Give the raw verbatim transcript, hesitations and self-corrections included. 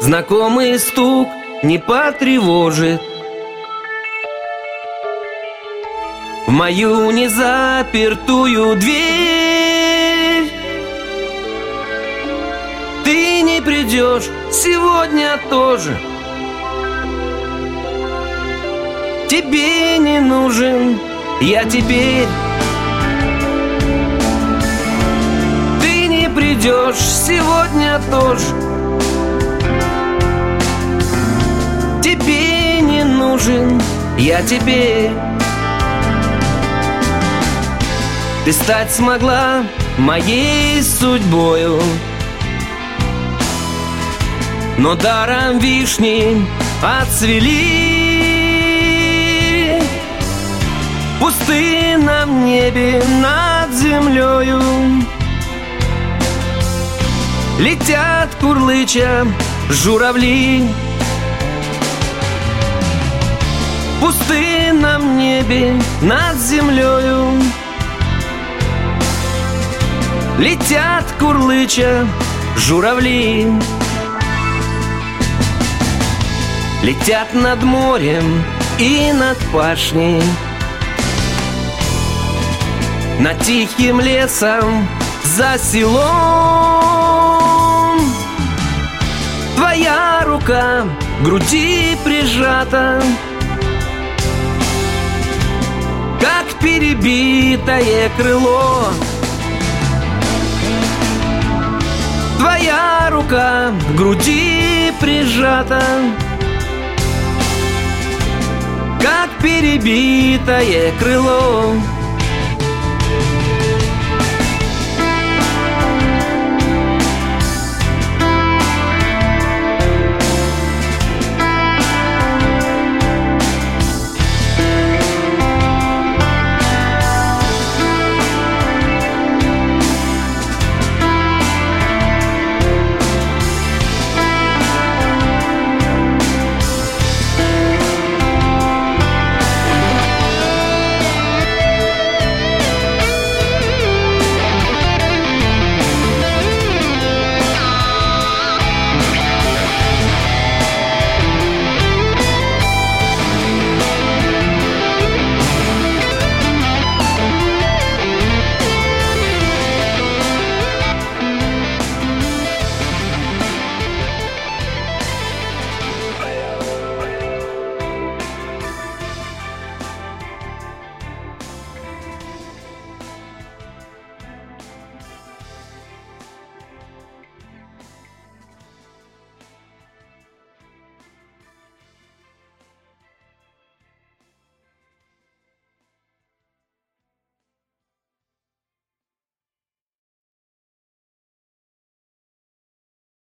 знакомый стук не потревожит в мою незапертую дверь. Ты не придешь сегодня тоже, тебе не нужен я теперь. Ты не придешь сегодня тоже, тебе не нужен я теперь. Ты стать смогла моей судьбою, но даром вишни отцвели. В пустынном небе над землею летят курлыча журавли. В пустынном небе над землею летят курлыча журавли. Летят над морем и над пашней, над тихим лесом за селом. Твоя рука к груди прижата, как перебитое крыло. Твоя рука к груди прижата, как перебитое крыло.